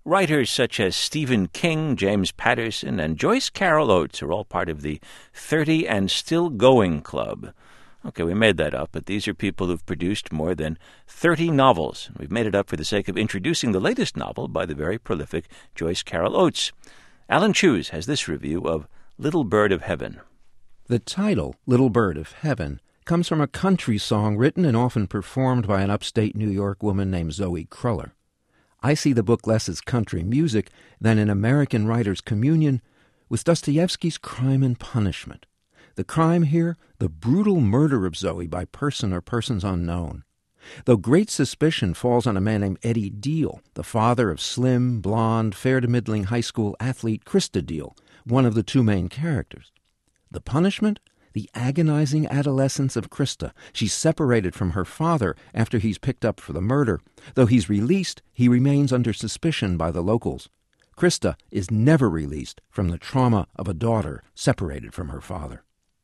Writers such as Stephen King, James Patterson, and Joyce Carol Oates are all part of the 30 and Still Going Club. Okay, we made that up, but these are people who've produced more than 30 novels. We've made it up for the sake of introducing the latest novel by the very prolific Joyce Carol Oates. Alan Cheuse has this review of Little Bird of Heaven. The title, Little Bird of Heaven, comes from a country song written and often performed by an upstate New York woman named Zoe Kruller. I see the book less as country music than an American writer's communion with Dostoevsky's Crime and Punishment. The crime here, the brutal murder of Zoe by person or persons unknown. Though great suspicion falls on a man named Eddie Deal, the father of slim, blonde, fair-to-middling high school athlete Krista Deal, one of the two main characters. The punishment? The agonizing adolescence of Krista. She's separated from her father after he's picked up for the murder. Though he's released, he remains under suspicion by the locals. Krista is never released from the trauma of a daughter separated from her father.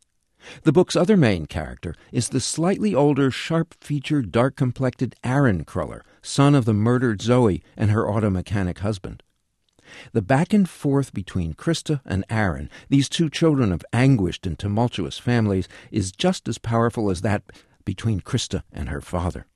The book's other main character is the slightly older, sharp-featured, dark-complected Aaron Kruller, son of the murdered Zoe and her auto mechanic husband. The back and forth between Krista and Aaron, these two children of anguished and tumultuous families, is just as powerful as that between Krista and her father.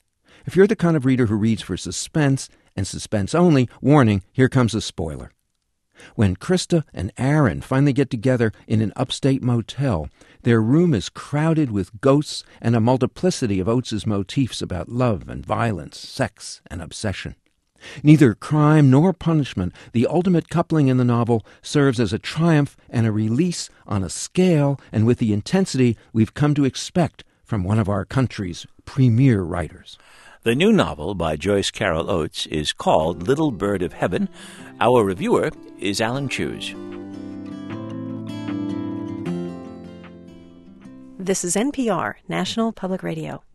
If you're the kind of reader who reads for suspense, and suspense only, warning, here comes a spoiler. When Krista and Aaron finally get together in an upstate motel, their room is crowded with ghosts and a multiplicity of Oates' motifs about love and violence, sex and obsession. Neither crime nor punishment, the ultimate coupling in the novel, serves as a triumph and a release on a scale and with the intensity we've come to expect from one of our country's premier writers. The new novel by Joyce Carol Oates is called Little Bird of Heaven. Our reviewer is Alan Cheuse. This is NPR, National Public Radio.